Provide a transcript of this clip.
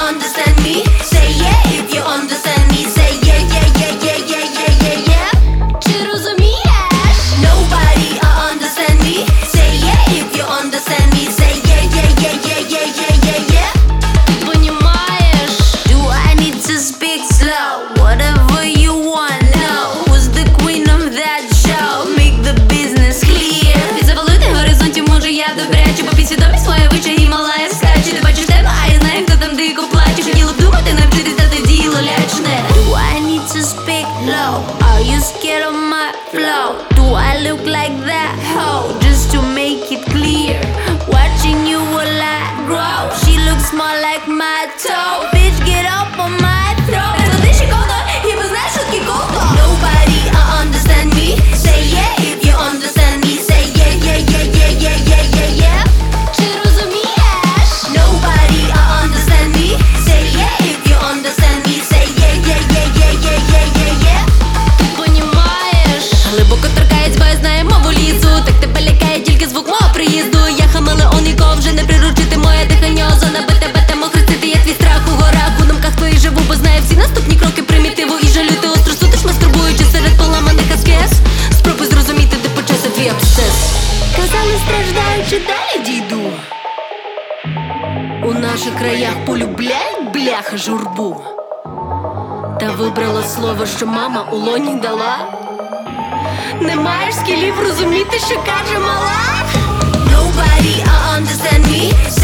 understand me. Say yeah if you understand me. Say yeah, yeah, yeah, yeah, yeah, yeah, yeah, yeah. Чи розумієш? Nobody understand me. Say yeah if you understand me. Say yeah, yeah, yeah, yeah, yeah, yeah, yeah, yeah. Понимаешь? Do I need to speak slow? Whatever you want, know. Who's the queen of that show? Make the business clear. Підзавалити горизонті може я добряче, бо підсвідомість своя вича Гімалая скаче. Ти бачиш тебе, а я знаю, хто там дико плаче. Хотіла б думати, навчитись дати діло лячне. Do I need to speak low? Are you scared of my flow? Do I look like that hoe? Just to make it clear, watching you while I grow. She looks more like my toe. Bitch, get up on my throat. Туди ще ковно, і ви знаєш, що таке ковно. Nobody understand me. Say yeah if you understand me. Say yeah, yeah, yeah, yeah, yeah, yeah, yeah, yeah. Чи розумієш? Nobody understand me. Say yeah if you understand me. Say yeah, yeah, yeah, yeah, yeah, yeah, yeah, yeah. Ти понімаєш? Глибоко торкається, бо я знаю мову лісу. Так тебе лякає тільки звук мого приїзду. Я хамелеон, нікого вже не приручити. Моє дихання озона, бо тебе охрестити. Я твій страх у горах, у думках твоїх живу, бо знаю всі наступні кроки примітиву. І жалю ти остро сутиш, мастурбуючи серед поламаних аскез. Спробуй зрозуміти, де почався твій абсцес. Казали, страждаючи, далі дійду. У наших краях полюбляють бляха журбу. Та вибрала слово, що мама у лоні дала. Не маєш скілів розуміти, що каже мала. Nobody understand me.